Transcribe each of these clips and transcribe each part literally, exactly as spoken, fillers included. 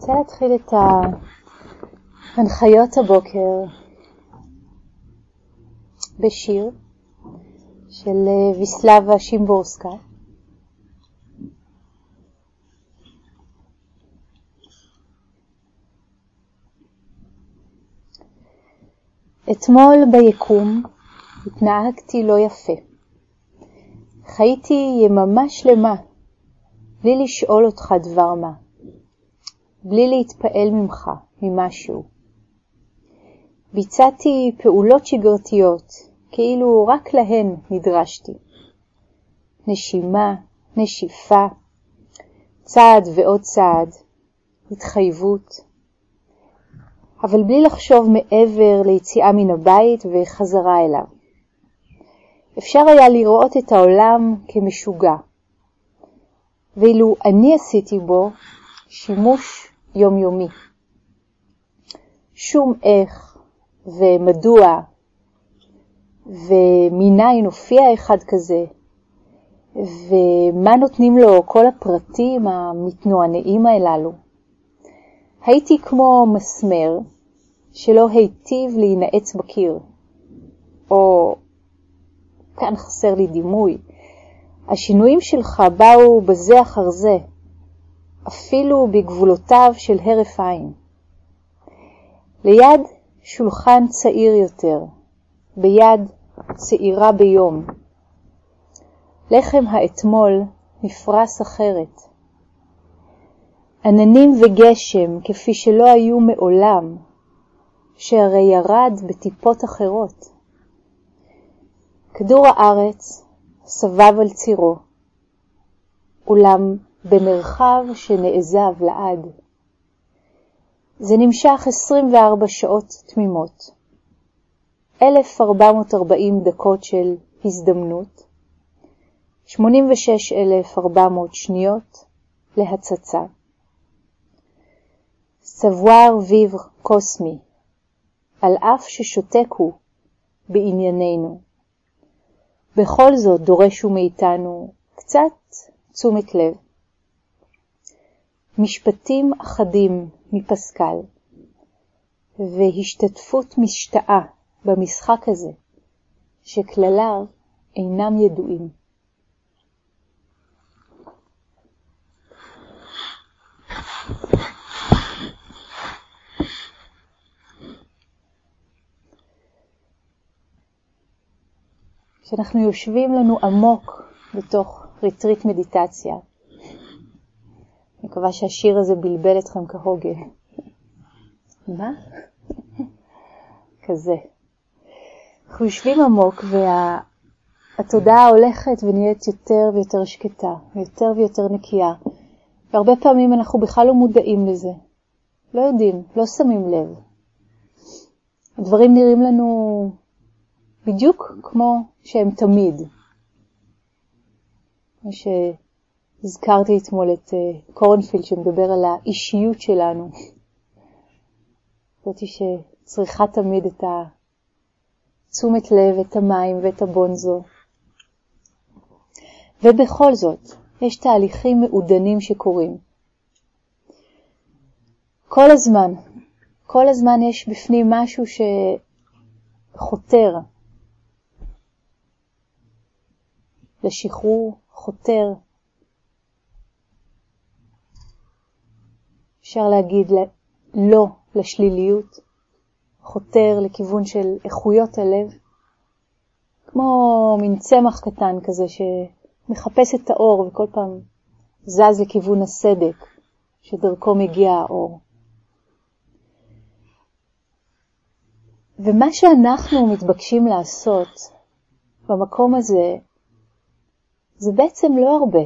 רוצה להתחיל את ההנחיות הבוקר בשיר של ויסלבה שימבורסקה. אתמול ביקום התנהגתי לא יפה. חייתי יממה שלמה בלי לשאול אותך דבר מה, בלי להתפעל ממך, ממשהו. ביצעתי פעולות שגרתיות, כאילו רק להן נדרשתי. נשימה, נשיפה, צעד ועוד צעד, התחייבות. אבל בלי לחשוב מעבר ליציאה מן הבית וחזרה אליו. אפשר היה לראות את העולם כמשוגע. ואילו אני עשיתי בו שימוש יומיומי. שום איך ומדוע ומניין הופיע אחד כזה ומה נותנים לו כל הפרטים המתנוענעים הללו. הייתי כמו מסמר שלא היטיב להינעץ בקיר. או כאן חסר לי דימוי. השינויים שלך באו בזה אחר זה, אפילו בגבולותיו של הרף עין. ליד שולחן צעיר יותר, ביד צעירה ביום. לחם האתמול נפרס אחרת. עננים וגשם כפי שלא היו מעולם, שהרי ירד בטיפות אחרות. כדור הארץ סבב על צירו, אולם במרחב שנעזב לעד. זה נמשך עשרים וארבע שעות תמימות, אלף ארבע מאות וארבעים דקות של הזדמנות, שמונים ושש אלף וארבע מאות שניות להצצה. סבואר ויבר קוסמי, על אף ששותק הוא בענייננו. בכל זאת דורשו מאיתנו קצת תשומת לב. משפטים אחדים מפסקל, והשתתפות משתאה במשחק הזה, שכלליו אינם ידועים. כשאנחנו יושבים לנו עמוק בתוך ריטריט מדיטציה, אני מקווה שהשיר הזה בלבל אתכם כהוגה. מה? כזה. אנחנו יושבים עמוק והתודעה הולכת ונהיית יותר ויותר שקטה, ויותר ויותר נקייה. והרבה פעמים אנחנו בכלל לא מודעים לזה. לא יודעים, לא שמים לב. הדברים נראים לנו בדיוק כמו שהם תמיד. כמו שהזכרתי אתמול את קורנפילד שמדבר על האישיות שלנו. זאת שצריכה תמיד את תשומת לב, את המים ואת הבונזו. ובכל זאת, יש תהליכים מעודנים שקורים. כל הזמן, כל הזמן יש בפנים משהו שחותר לשחרור, חותר. אפשר להגיד לא לשליליות, חותר לכיוון של איכויות הלב, כמו מין צמח קטן כזה שמחפש את האור וכל פעם זז לכיוון הסדק שדרכו מגיע האור. ומה שאנחנו מתבקשים לעשות במקום הזה, זה בעצם לא הרבה.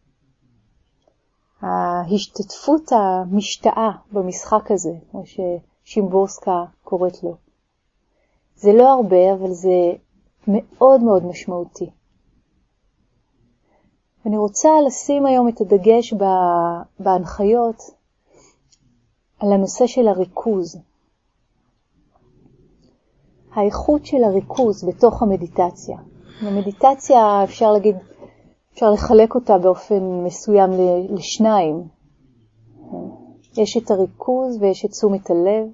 ההשתתפות המשתאה במשחק הזה, כמו ששימבורסקה קוראת לו. זה לא הרבה, אבל זה מאוד מאוד משמעותי. אני רוצה לשים היום את הדגש בהנחיות על הנושא של הריכוז. האיכות של הריכוז בתוך המדיטציה. המדיטציה אפשר להגיד, אפשר לחלק אותה באופן מסוים לשניים. יש את הריכוז ויש את תשומת הלב.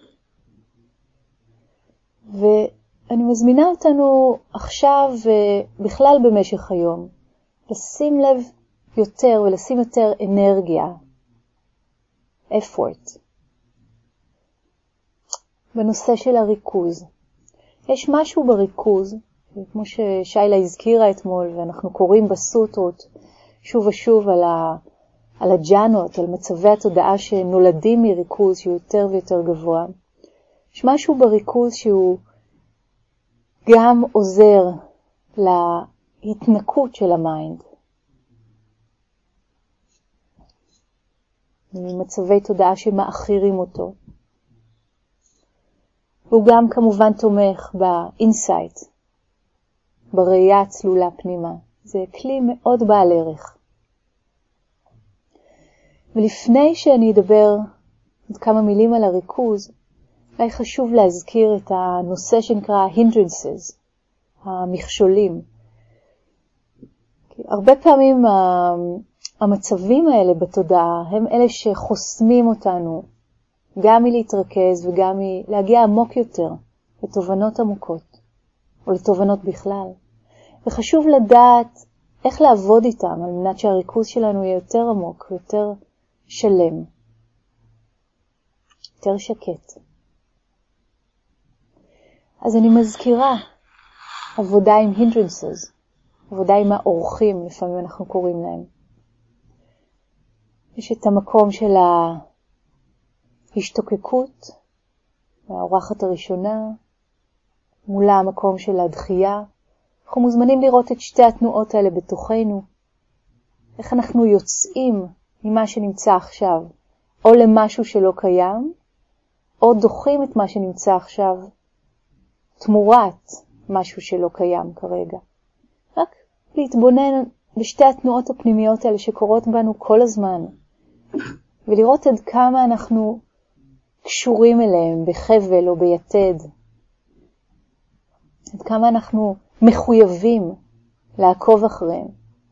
ואני מזמינה אותנו עכשיו ובכלל במשך היום, לשים לב יותר ולשים יותר אנרגיה, effort, בנושא של הריכוז. יש משהו בריכוז, כמו ששיילה הזכירה אתמול, ואנחנו קוראים בסוטרות שוב ושוב על, ה, על הג'אנות, על מצבי התודעה שנולדים מריכוז שהוא יותר ויותר גבוה. יש משהו בריכוז שהוא גם עוזר להתנקות של המיינד. ממצבי תודעה שמאחירים אותו. והוא גם כמובן תומך באינסייט, בראייה הצלולה פנימה. זה כלי מאוד בעל ערך. ולפני שאני אדבר עוד כמה מילים על הריכוז, אולי חשוב להזכיר את הנושא שנקרא hindrances, המכשולים. הרבה פעמים המצבים האלה בתודעה הם אלה שחוסמים אותנו גם מלהתרכז וגם מלהגיע עמוק יותר לתובנות עמוקות או לתובנות בכלל. וחשוב לדעת איך לעבוד איתם על מנת שהריכוז שלנו יהיה יותר עמוק ויותר שלם, יותר שקט. אז אני מזכירה עבודה עם hindrances, עבודה עם האורחים, לפעמים אנחנו קוראים להם. יש את המקום של ההשתוקקות, האורחת הראשונה, מולה המקום של הדחייה. אנחנו מוזמנים לראות את שתי התנועות האלה בתוכנו, איך אנחנו יוצאים ממה שנמצא עכשיו, או למשהו שלא קיים, או דוחים את מה שנמצא עכשיו, תמורת משהו שלא קיים כרגע. רק להתבונן בשתי התנועות הפנימיות האלה שקורות בנו כל הזמן, ולראות עד כמה אנחנו קשורים אליהם בחבל או ביתד, עד כמה אנחנו מחויבים לעקוב אחריהם.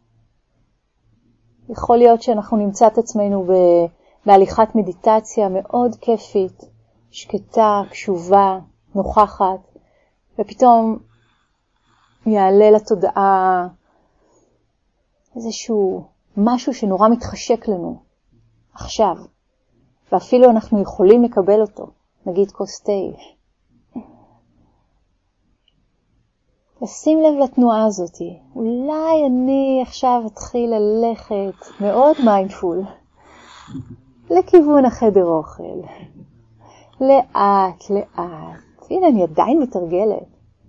יכול להיות שאנחנו נמצא את עצמנו בהליכת מדיטציה מאוד כיפית, שקטה, קשובה, נוכחת, ופתאום יעלה לתודעה איזשהו משהו שנורא מתחשק לנו עכשיו, ואפילו אנחנו יכולים לקבל אותו, נגיד כוס תה. לשים לב לתנועה הזאת, אולי אני עכשיו אתחיל ללכת מאוד מיינדפול לכיוון החדר אוכל, לאט לאט. הנה, אני עדיין מתרגלת.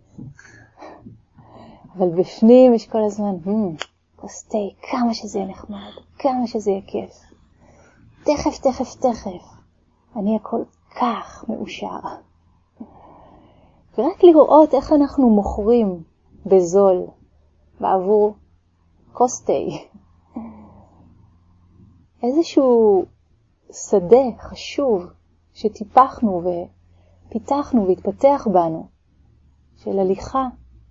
אבל בפנים יש כל הזמן, כוס תה, כמה שזה יהיה נחמד, כמה שזה יהיה כיף. תכף, תכף, תכף. אני הכל כך מאושר. ורק לראות איך אנחנו מוכרים בזול בעבור כוס תה. איזשהו שדה חשוב שטיפחנו ופיתחנו והתפתח בנו, של הליכה,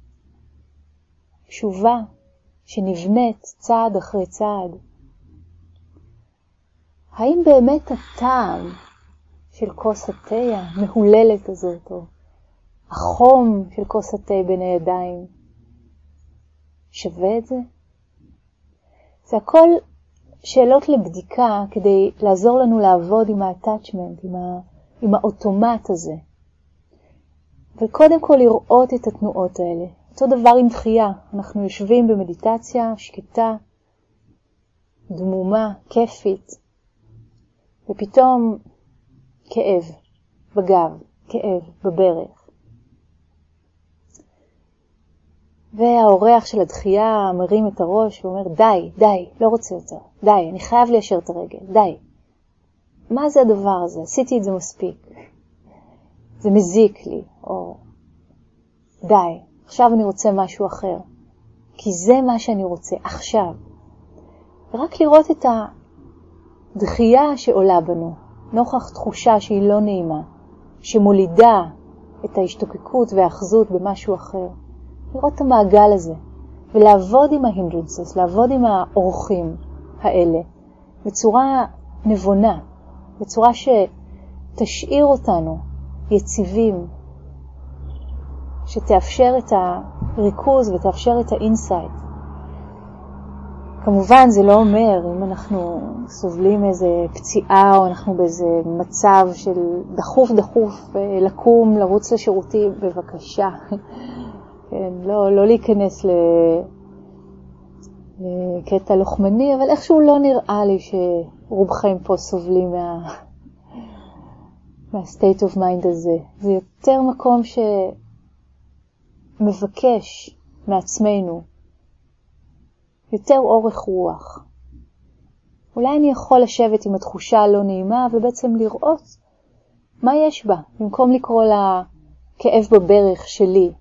תשובה, שנבנית צעד אחרי צעד. האם באמת הטעם של כוס התה המהוללת הזאת, או החום של כוס התה בין הידיים, שווה את זה? זה הכל שאלות לבדיקה כדי לעזור לנו לעבוד עם ה-attachment, עם, ה- עם האוטומט הזה. וקודם כל לראות את התנועות האלה. אותו דבר עם דחייה. אנחנו יושבים במדיטציה שקטה, דמומה, כיפית, ופתאום כאב בגב, כאב בברך. והאורח של הדחייה מרים את הראש ואומר, די, די, לא רוצה יותר, די, אני חייב ליישר את הרגל, די. מה זה הדבר הזה? עשיתי את זה מספיק. זה מזיק לי, או די, עכשיו אני רוצה משהו אחר. כי זה מה שאני רוצה עכשיו. ורק לראות את הדחייה שעולה בנו, נוכח תחושה שהיא לא נעימה, שמולידה את ההשתוקקות והאחזות במשהו אחר. לראות את המעגל הזה, ולעבוד עם ההינדרנסס, לעבוד עם האורחים האלה, בצורה נבונה, בצורה שתשאיר אותנו יציבים, שתאפשר את הריכוז ותאפשר את האינסייט. כמובן זה לא אומר אם אנחנו סובלים איזה פציעה או אנחנו באיזה מצב של דחוף דחוף לקום, לרוץ לשירותים, בבקשה. כן, לא, לא להיכנס לקטע לוחמני, אבל איכשהו לא נראה לי שרובכם פה סובלים מה, מה-state of mind הזה. זה יותר מקום שמבקש מעצמנו יותר אורך רוח. אולי אני יכול לשבת עם התחושה הלא נעימה ובעצם לראות מה יש בה, במקום לקרוא לה כאב בברך שלי.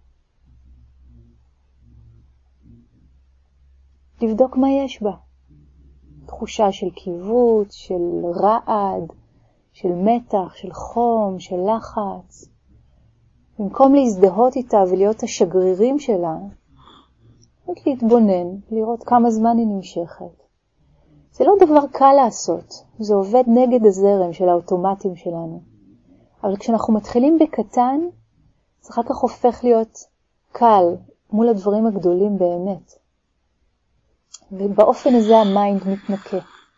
לבדוק מה יש בה. תחושה של קיבוץ, של רעד, של מתח, של חום, של לחץ. במקום להזדהות איתה ולהיות השגרירים שלה, רק להתבונן, לראות כמה זמן היא נמשכת. זה לא דבר קל לעשות, זה עובד נגד הזרם של האוטומטים שלנו. אבל כשאנחנו מתחילים בקטן, זה אחר כך הופך להיות קל מול הדברים הגדולים באמת. ובאופן הזה המיינד מתנקה.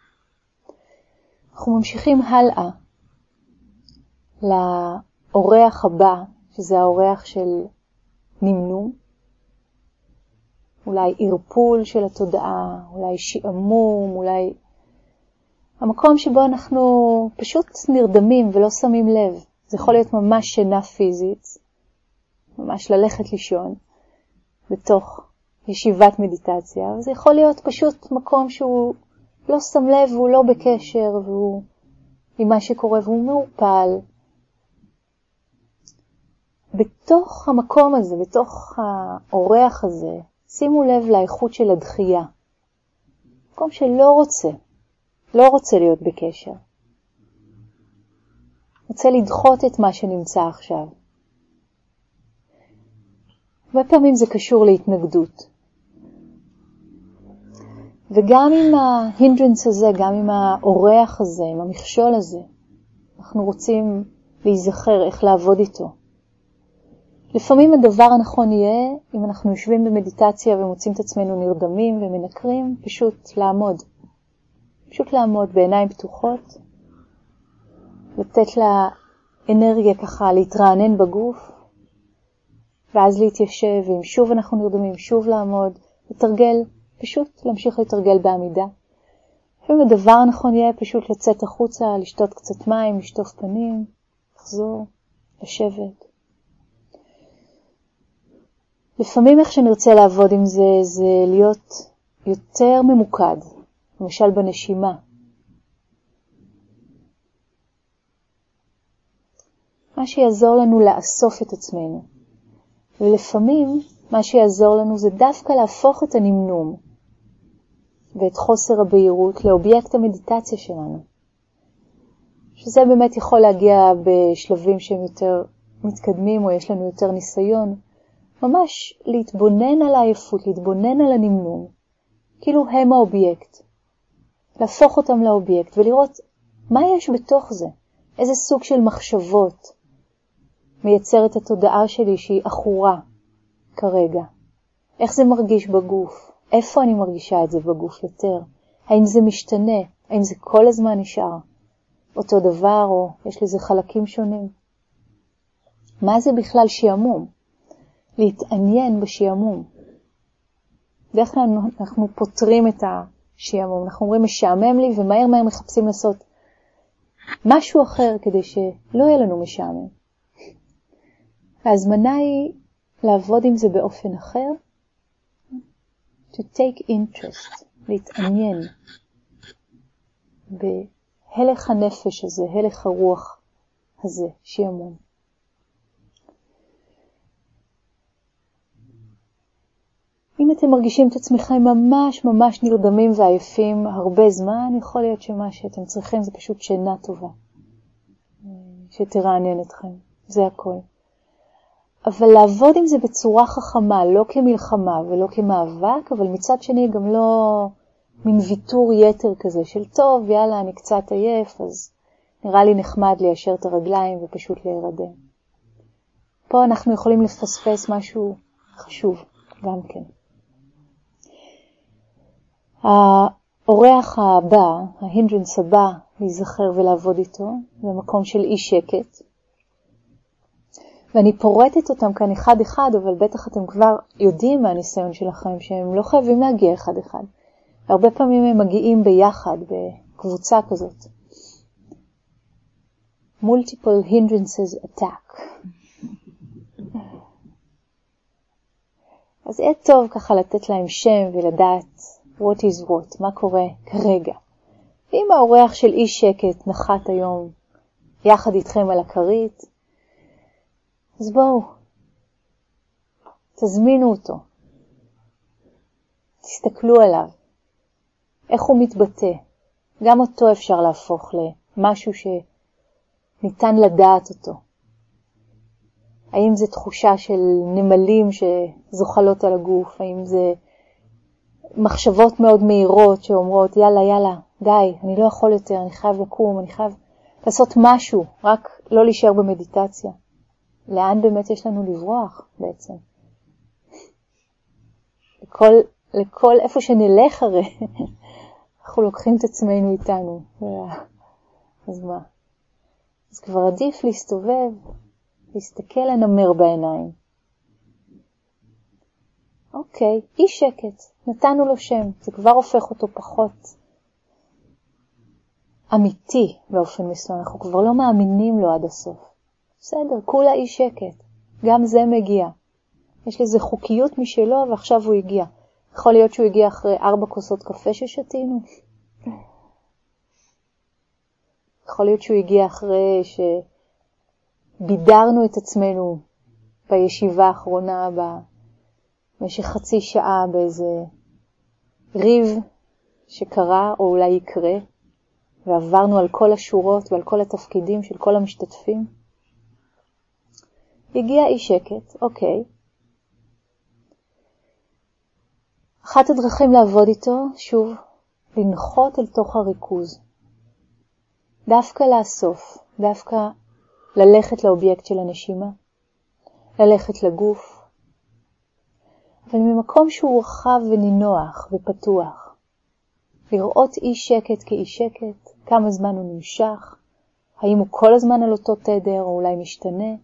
אנחנו ממשיכים הלאה לאורח הבא, שזה האורח של נמנום. אולי ערפול של התודעה, אולי שיעמום, אולי המקום שבו אנחנו פשוט נרדמים ולא שמים לב. זה יכול להיות ממש שינה פיזית, ממש ללכת לישון בתוך ישיבת מדיטציה, וזה יכול להיות פשוט מקום שהוא לא שם לב והוא לא בקשר והוא עם מה שקורה והוא מעורפל. בתוך המקום הזה, בתוך האורח הזה, שימו לב לאיכות של הדחייה. מקום שלא רוצה, לא רוצה להיות בקשר. רוצה לדחות את מה שנמצא עכשיו. הרבה פעמים זה קשור להתנגדות. וגם עם ההינדרנס הזה, גם עם האורח הזה, עם המכשול הזה, אנחנו רוצים להיזכר איך לעבוד איתו. לפעמים הדבר הנכון יהיה, אם אנחנו יושבים במדיטציה ומוצאים את עצמנו נרדמים ומנקרים, פשוט לעמוד. פשוט לעמוד בעיניים פתוחות, לתת לה אנרגיה ככה להתרענן בגוף, ואז להתיישב, ואם שוב אנחנו נרדמים, שוב לעמוד, לתרגל, פשוט להמשיך לתרגל בעמידה. לפעמים הדבר הנכון יהיה פשוט לצאת החוצה, לשתות קצת מים, לשטוף פנים, לחזור, לשבת. לפעמים איך שנרצה לעבוד עם זה, זה להיות יותר ממוקד, למשל בנשימה. מה שיעזור לנו לאסוף את עצמנו. ולפעמים מה שיעזור לנו זה דווקא להפוך את הנמנום ואת חוסר הבהירות לאובייקט המדיטציה שלנו. שזה באמת יכול להגיע בשלבים שהם יותר מתקדמים או יש לנו יותר ניסיון. ממש להתבונן על העייפות, להתבונן על הנמנום, כאילו הם האובייקט. להפוך אותם לאובייקט ולראות מה יש בתוך זה. איזה סוג של מחשבות מייצר את התודעה שלי שהיא אחורה כרגע. איך זה מרגיש בגוף? איפה אני מרגישה את זה בגוף יותר? האם זה משתנה? האם זה כל הזמן נשאר אותו דבר או יש לזה חלקים שונים? מה זה בכלל שיעמום? להתעניין בשיעמום. דרך כלל אנחנו פותרים את השיעמום. אנחנו אומרים משעמם לי ומהר מהר מחפשים לעשות משהו אחר כדי שלא יהיה לנו משעמם. ההזמנה היא לעבוד עם זה באופן אחר. To take interest, להתעניין בהלך הנפש הזה, הלך הרוח הזה, שיעמום. אם אתם מרגישים את עצמכם ממש ממש נרדמים ועייפים הרבה זמן, יכול להיות שמה שאתם צריכים זה פשוט שינה טובה, שתרענן אתכם, זה הכל. אבל לעבוד עם זה בצורה חכמה, לא כמלחמה ולא כמאבק, אבל מצד שני גם לא מין ויתור יתר כזה של טוב, יאללה, אני קצת עייף, אז נראה לי נחמד ליישר את הרגליים ופשוט להירדם. פה אנחנו יכולים לפספס משהו חשוב גם כן. האורח הבא, ההינדרנס הבא, להיזכר ולעבוד איתו, במקום של אי שקט. ואני פורטת אותם כאן אחד אחד, אבל בטח אתם כבר יודעים מהניסיון שלכם שהם לא חייבים להגיע אחד אחד. הרבה פעמים הם מגיעים ביחד, בקבוצה כזאת. Multiple hindrances attack. אז יהיה טוב ככה לתת להם שם ולדעת what is what, מה קורה כרגע. ואם האורח של אי שקט נחת היום יחד איתכם על הכרית, אז בואו, תזמינו אותו. תסתכלו עליו. איך הוא מתבטא. גם אותו אפשר להפוך למשהו שניתן לדעת אותו. האם זה תחושה של נמלים שזוחלות על הגוף? האם זה מחשבות מאוד מהירות שאומרות, יאללה, יאללה, די, אני לא יכול יותר, אני חייב לקום, אני חייב לעשות משהו, רק לא להישאר במדיטציה. לאן באמת יש לנו לברוח בעצם? לכל, לכל איפה שנלך הרי, אנחנו לוקחים את עצמנו איתנו. אז מה? אז כבר עדיף להסתובב, להסתכל לנמר בעיניים. אוקיי, אי שקט, נתנו לו שם, זה כבר הופך אותו פחות אמיתי באופן מסוים, אנחנו כבר לא מאמינים לו עד הסוף. בסדר, כולה אי שקט, גם זה מגיע. יש לזה חוקיות משלו ועכשיו הוא הגיע. יכול להיות שהוא הגיע אחרי ארבע כוסות קפה ששתינו. יכול להיות שהוא הגיע אחרי שבידרנו את עצמנו בישיבה האחרונה במשך חצי שעה באיזה ריב שקרה או אולי יקרה, ועברנו על כל השורות ועל כל התפקידים של כל המשתתפים. הגיע אי שקט, אוקיי. אחת הדרכים לעבוד איתו, שוב, לנחות אל תוך הריכוז. דווקא לאסוף, דווקא ללכת לאובייקט של הנשימה, ללכת לגוף, אבל ממקום שהוא רחב ונינוח ופתוח. לראות אי שקט כאי שקט, כמה זמן הוא נמשך, האם הוא כל הזמן על אותו תדר או אולי משתנה,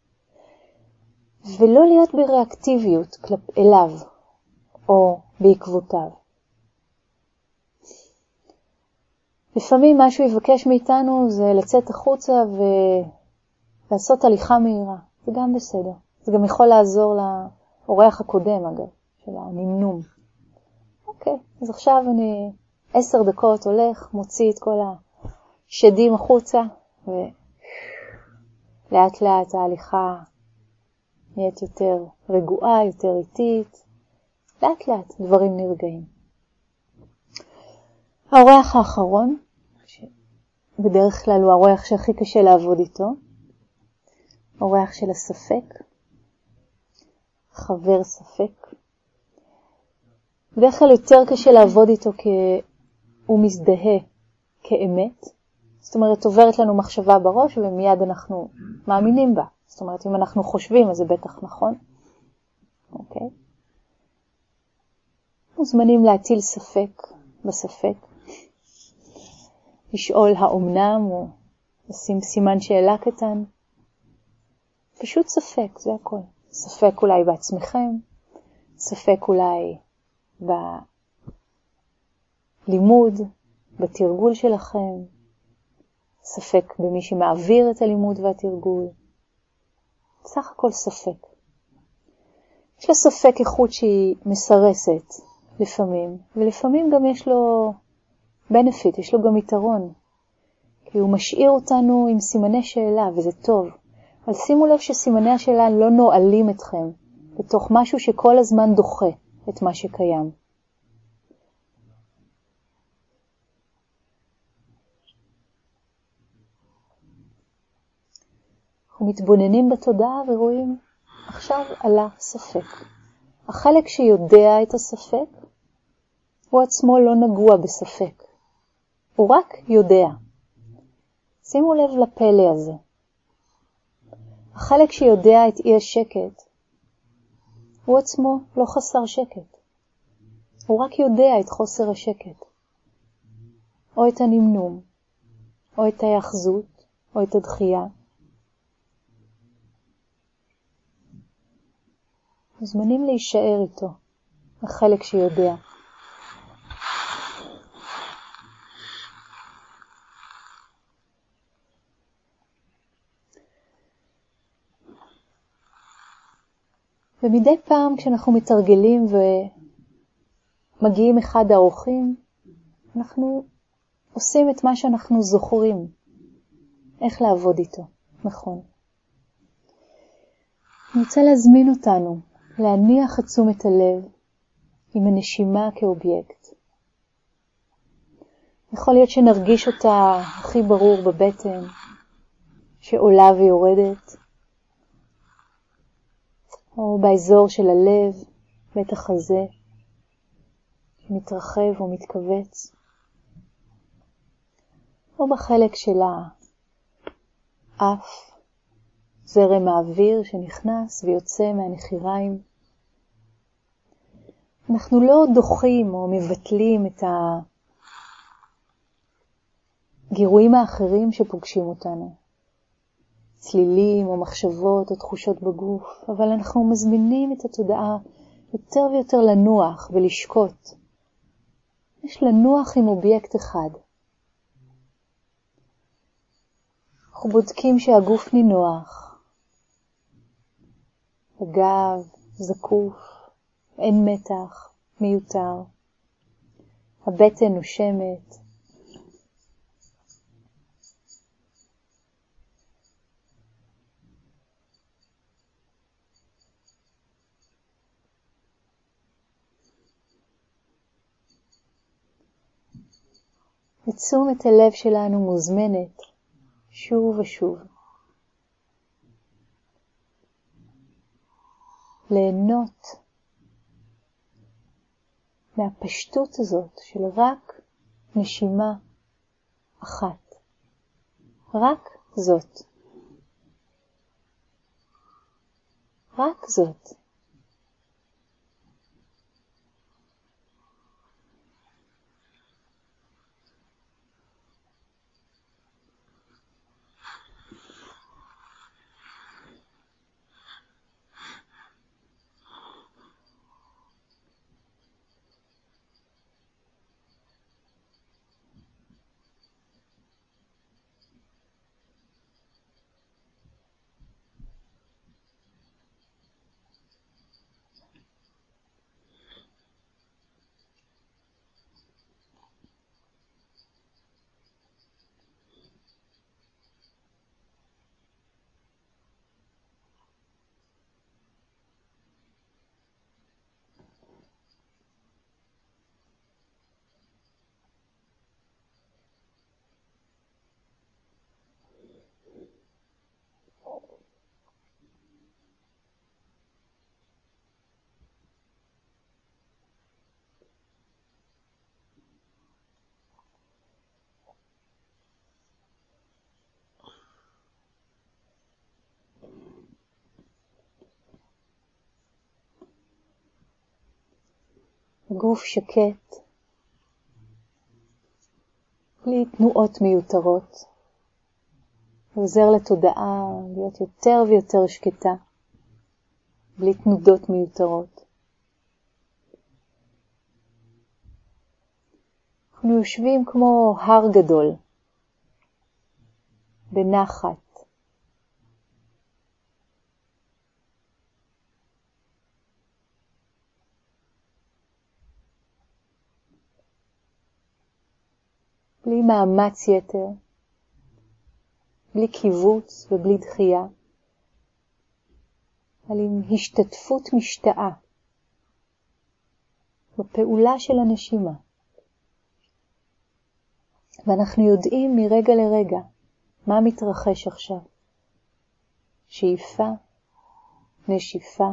ולא להיות בריאקטיביות כלפ אליו או בעקבותיו. לפעמים מה שהוא יבקש מאיתנו זה לצאת החוצה ולעשות הליכה מהירה. זה גם בסדר. זה גם יכול לעזור לאורח הקודם, אגב, של הנמנום. אוקיי, אז עכשיו אני עשר דקות הולך, מוציא את כל השדים החוצה, ולאט לאט ההליכה נהיית יותר רגועה, יותר איטית. לאט לאט דברים נרגעים. האורח האחרון, בדרך כלל הוא האורח שהכי קשה לעבוד איתו, האורח של הספק, חבר ספק. בדרך כלל יותר קשה לעבוד איתו כי הוא מזדהה כאמת. זאת אומרת, עוברת לנו מחשבה בראש ומיד אנחנו מאמינים בה. זאת אומרת, אם אנחנו חושבים, אז זה בטח נכון. אוקיי? מוזמנים להטיל ספק בספק. לשאול האומנם או לשים סימן שאלה קטן. פשוט ספק, זה הכל. ספק אולי בעצמכם, ספק אולי בלימוד, בתרגול שלכם, ספק במי שמעביר את הלימוד והתרגול. סך הכל ספק. יש לו ספק איכות שהיא מסרסת לפעמים, ולפעמים גם יש לו benefit, יש לו גם יתרון, כי הוא משאיר אותנו עם סימני שאלה, וזה טוב. אבל שימו לב שסימני השאלה לא נועלים אתכם בתוך משהו שכל הזמן דוחה את מה שקיים. אנחנו מתבוננים בתודעה ורואים, עכשיו עלה ספק. החלק שיודע את הספק, הוא עצמו לא נגוע בספק. הוא רק יודע. שימו לב לפלא הזה. החלק שיודע את אי השקט, הוא עצמו לא חסר שקט. הוא רק יודע את חוסר השקט, או את הנמנום, או את ההיאחזות, או את הדחייה. מוזמנים להישאר איתו, החלק שיודע. ומדי פעם כשאנחנו מתרגלים ומגיעים אחד האורחים, אנחנו עושים את מה שאנחנו זוכרים, איך לעבוד איתו, נכון. אני רוצה להזמין אותנו להניח את תשומת הלב עם הנשימה כאובייקט. יכול להיות שנרגיש אותה הכי ברור בבטן, שעולה ויורדת, או באזור של הלב, בית החזה, שמתרחב ומתכווץ, או בחלק של האף, זרם האוויר שנכנס ויוצא מהנחיריים. אנחנו לא דוחים או מבטלים את הגירויים האחרים שפוגשים אותנו, צלילים או מחשבות או תחושות בגוף, אבל אנחנו מזמינים את התודעה יותר ויותר לנוח ולשקוט. יש לנוח עם אובייקט אחד. אנחנו בודקים שהגוף נינוח, הגב זקוף, אין מתח, מיותר, הבטן נושמת, ותשומת הלב שלנו מוזמנת שוב ושוב ליהנות מהפשטות הזאת של רק נשימה אחת. רק זאת. רק זאת. הגוף שקט, בלי תנועות מיותרות, עוזר לתודעה להיות יותר ויותר שקטה, בלי תנודות מיותרות. אנחנו יושבים כמו הר גדול, בנחת, בלי מאמץ יתר, בלי קיבוץ ובלי דחייה, אבל עם השתתפות משתאה בפעולה של הנשימה. ואנחנו יודעים מרגע לרגע מה מתרחש עכשיו. שאיפה, נשיפה,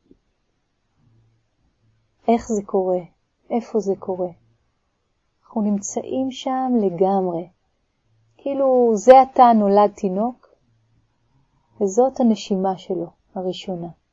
איך זה קורה, איפה זה קורה. אנחנו נמצאים שם לגמרי, כאילו זה עתה נולד תינוק, וזאת הנשימה שלו, הראשונה.